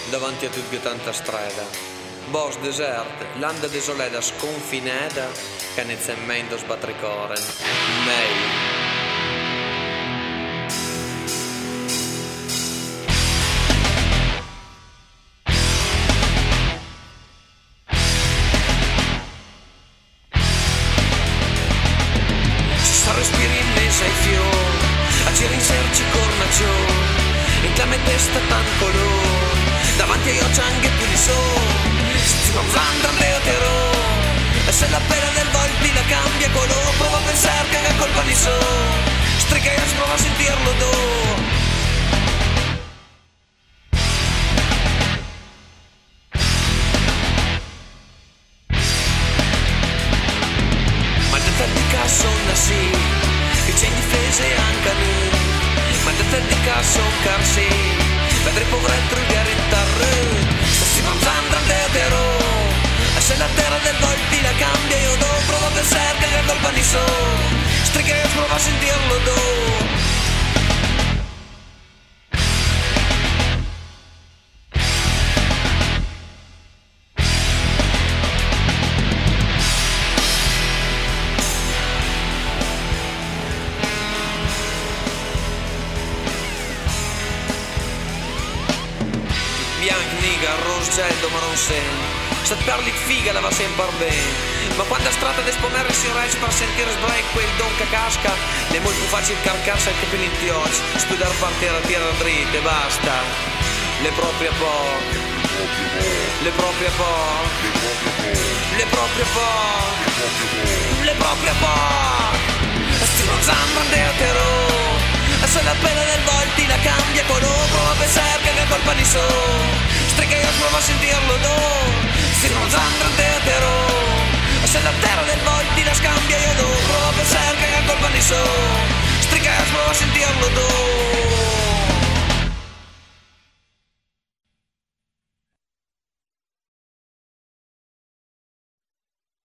davanti a tutti tanta strada. Bos desert, landa desolada sconfinada, che ne zemmendo sbattricoren. Mei. Respiri in mesa ai fiori, a giri in serci cornacioni, in clame testa tan colore, davanti agli occhi anche più di sole, si va usando Andrea Terò, e se la pera del volti la cambia colore, prova a pensare che è colpa di sole, strica e prova a sentirlo do. Sono sì, che c'è in difesa e anche noi, ma da te di casa un carsi, vedrei povretto rugare in tarre, si mangiando Andrea Terò, e se la terra del volti la cambia io do, provo a pensare che è colpa di so, striche e prova a sentirlo do. Bianc, niga, ros, geldo, ma non sen. Stat parli figa la va sempre bene. Ma quando a strada de spomere si reis per sentire sbraik quel don che casca, è molto più facile carcarsi anche per l'intiocci, spudar partire a tierra dritta e basta. Le proprie poche, le proprie poche, le proprie poche, le proprie poche. Stiamo usando Andrea Terò, e se la pena del volti la cambia colore, prova a pensare che è colpa di so, strica io prova a sentirlo do, stiamo usando Andrea Terò, e se la terra del volti la scambia io do, prova a pensare che è colpa di so, strica io prova a sentirlo do.